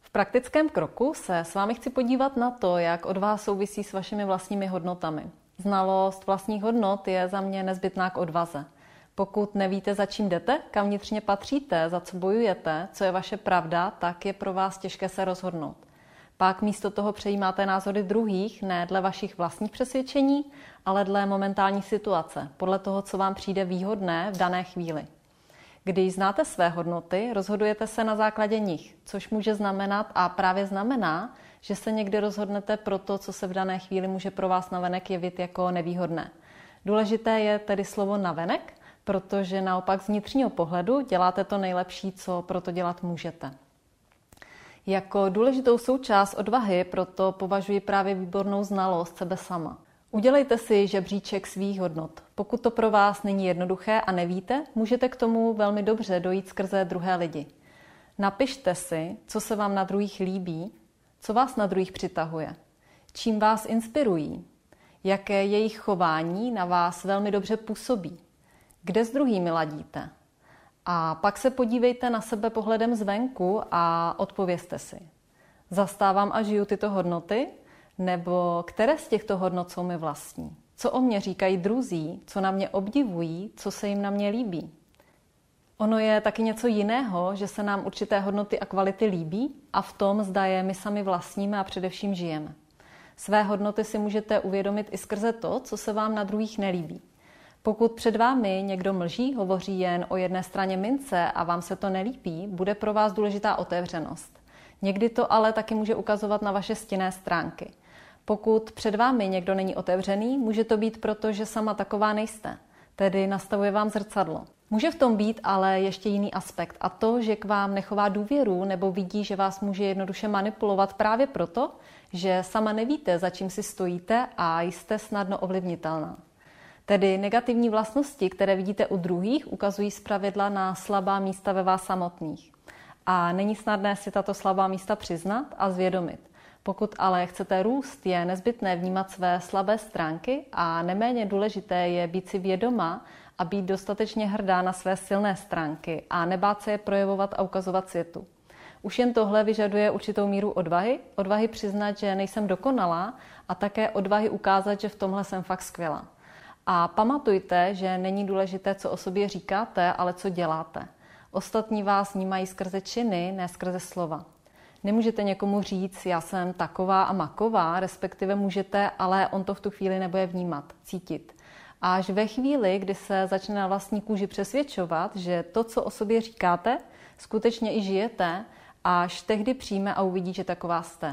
V praktickém kroku se s vámi chci podívat na to, jak odvaha souvisí s vašimi vlastními hodnotami. Znalost vlastních hodnot je za mě nezbytná k odvaze. Pokud nevíte, za čím jdete, kam vnitřně patříte, za co bojujete, co je vaše pravda, tak je pro vás těžké se rozhodnout. Pak místo toho přejímáte názory druhých, ne dle vašich vlastních přesvědčení, ale dle momentální situace, podle toho, co vám přijde výhodné v dané chvíli. Když znáte své hodnoty, rozhodujete se na základě nich, což může znamenat a právě znamená, že se někdy rozhodnete pro to, co se v dané chvíli může pro vás navenek jevit jako nevýhodné. Důležité je tedy slovo navenek, protože naopak z vnitřního pohledu děláte to nejlepší, co pro to dělat můžete. Jako důležitou součást odvahy proto považuji právě výbornou znalost sebe sama. Udělejte si žebříček svých hodnot. Pokud to pro vás není jednoduché a nevíte, můžete k tomu velmi dobře dojít skrze druhé lidi. Napište si, co se vám na druhých líbí, co vás na druhých přitahuje, čím vás inspirují, jaké jejich chování na vás velmi dobře působí, kde s druhými ladíte. A pak se podívejte na sebe pohledem zvenku a odpovězte si. Zastávám a žiju tyto hodnoty? Nebo které z těchto hodnot jsou mi vlastní? Co o mě říkají druzí, co na mě obdivují, co se jim na mě líbí? Ono je taky něco jiného, že se nám určité hodnoty a kvality líbí a v tom, zda je my sami vlastníme a především žijeme. Své hodnoty si můžete uvědomit i skrze to, co se vám na druhých nelíbí. Pokud před vámi někdo mlží, hovoří jen o jedné straně mince a vám se to nelíbí, bude pro vás důležitá otevřenost. Někdy to ale taky může ukazovat na vaše stinné stránky. Pokud před vámi někdo není otevřený, může to být proto, že sama taková nejste, tedy nastavuje vám zrcadlo. Může v tom být ale ještě jiný aspekt a to, že k vám nechová důvěru nebo vidí, že vás může jednoduše manipulovat právě proto, že sama nevíte, za čím si stojíte a jste snadno ovlivnitelná. Tedy negativní vlastnosti, které vidíte u druhých, ukazují zpravidla na slabá místa ve vás samotných. A není snadné si tato slabá místa přiznat a zvědomit. Pokud ale chcete růst, je nezbytné vnímat své slabé stránky a neméně důležité je být si vědoma a být dostatečně hrdá na své silné stránky a nebát se je projevovat a ukazovat světu. Už jen tohle vyžaduje určitou míru odvahy přiznat, že nejsem dokonalá a také odvahy ukázat, že v tomhle jsem fakt skvělá. A pamatujte, že není důležité, co o sobě říkáte, ale co děláte. Ostatní vás vnímají skrze činy, ne skrze slova. Nemůžete někomu říct, já jsem taková a maková, respektive můžete, ale on to v tu chvíli nebude vnímat, cítit. A až ve chvíli, kdy se začne na vlastní kůži přesvědčovat, že to, co o sobě říkáte, skutečně i žijete, až tehdy přijme a uvidí, že taková jste.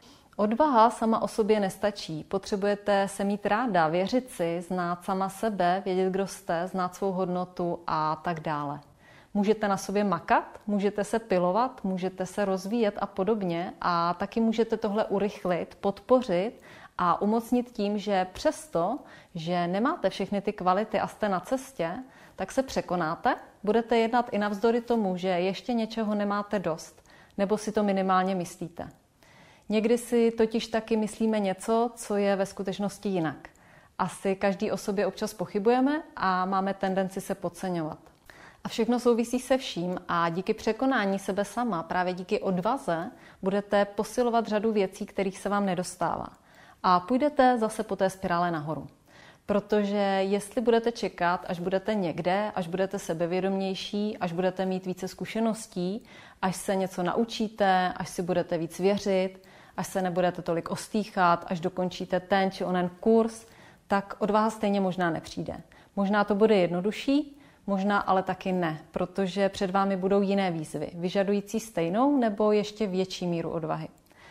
Odvaha sama o sobě nestačí. Potřebujete se mít ráda, věřit si, znát sama sebe, vědět, kdo jste, znát svou hodnotu a tak dále. Můžete na sobě makat, můžete se pilovat, můžete se rozvíjet a podobně a taky můžete tohle urychlit, podpořit a umocnit tím, že přesto, že nemáte všechny ty kvality a jste na cestě, tak se překonáte, budete jednat i navzdory tomu, že ještě něčeho nemáte dost, nebo si to minimálně myslíte. Někdy si totiž taky myslíme něco, co je ve skutečnosti jinak. Asi každý o sobě občas pochybujeme a máme tendenci se podceňovat. A všechno souvisí se vším a díky překonání sebe sama, právě díky odvaze, budete posilovat řadu věcí, kterých se vám nedostává. A půjdete zase po té spirále nahoru. Protože jestli budete čekat, až budete někde, až budete sebevědomější, až budete mít více zkušeností, až se něco naučíte, až si budete víc věřit, až se nebudete tolik ostýchat, až dokončíte ten či onen kurz, tak odvaha stejně možná nepřijde. Možná to bude jednodušší, možná ale taky ne, protože před vámi budou jiné výzvy, vyžadující stejnou nebo ještě větší míru odvahy.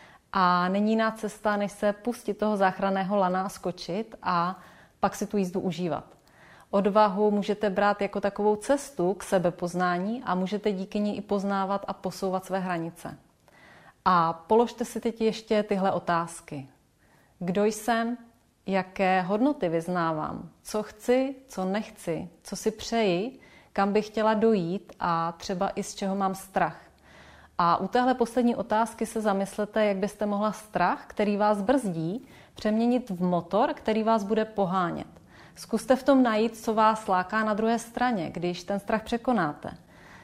A není jiná cesta, než se pustit toho záchranného lana a skočit a pak si tu jízdu užívat. Odvahu můžete brát jako takovou cestu k sebepoznání a můžete díky ní i poznávat a posouvat své hranice. A položte si teď ještě tyhle otázky. Kdo jsem? Jaké hodnoty vyznávám? Co chci? Co nechci? Co si přeji? Kam bych chtěla dojít? A třeba i z čeho mám strach? A u téhle poslední otázky se zamyslete, jak byste mohla strach, který vás brzdí, přeměnit v motor, který vás bude pohánět. Zkuste v tom najít, co vás láká na druhé straně, když ten strach překonáte.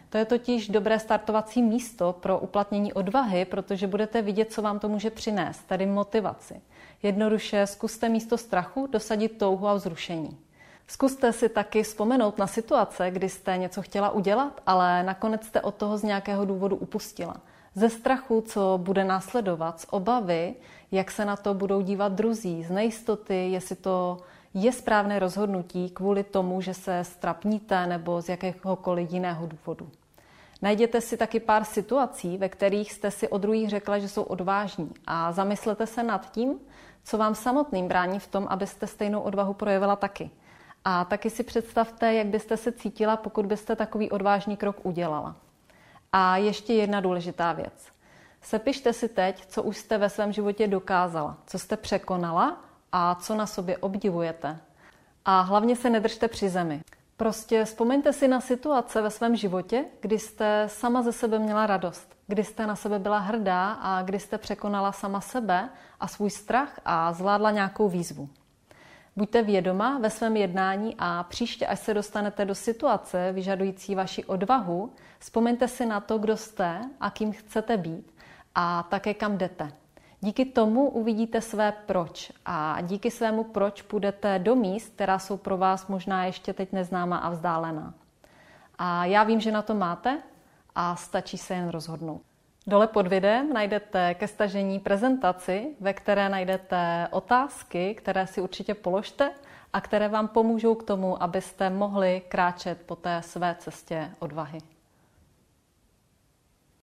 To je totiž dobré startovací místo pro uplatnění odvahy, protože budete vidět, co vám to může přinést, tedy motivaci. Jednoduše zkuste místo strachu dosadit touhu a vzrušení. Zkuste si taky vzpomenout na situace, kdy jste něco chtěla udělat, ale nakonec jste od toho z nějakého důvodu upustila. Ze strachu, co bude následovat, z obavy, jak se na to budou dívat druzí, z nejistoty, jestli to je správné rozhodnutí kvůli tomu, že se strapníte nebo z jakéhokoliv jiného důvodu. Najděte si taky pár situací, ve kterých jste si o druhých řekla, že jsou odvážní a zamyslete se nad tím, co vám samotným brání v tom, abyste stejnou odvahu projevila taky. A taky si představte, jak byste se cítila, pokud byste takový odvážný krok udělala. A ještě jedna důležitá věc. Sepište si teď, co už jste ve svém životě dokázala, co jste překonala a co na sobě obdivujete. A hlavně se nedržte při zemi. Prostě vzpomeňte si na situace ve svém životě, kdy jste sama ze sebe měla radost, kdy jste na sebe byla hrdá a kdy jste překonala sama sebe a svůj strach a zvládla nějakou výzvu. Buďte vědoma ve svém jednání a příště, až se dostanete do situace vyžadující vaši odvahu, vzpomeňte si na to, kdo jste a kým chcete být a také kam jdete. Díky tomu uvidíte své proč a díky svému proč půjdete do míst, která jsou pro vás možná ještě teď neznámá a vzdálená. A já vím, že na to máte a stačí se jen rozhodnout. Dole pod videem najdete ke stažení prezentaci, ve které najdete otázky, které si určitě položte a které vám pomůžou k tomu, abyste mohli kráčet po té své cestě odvahy.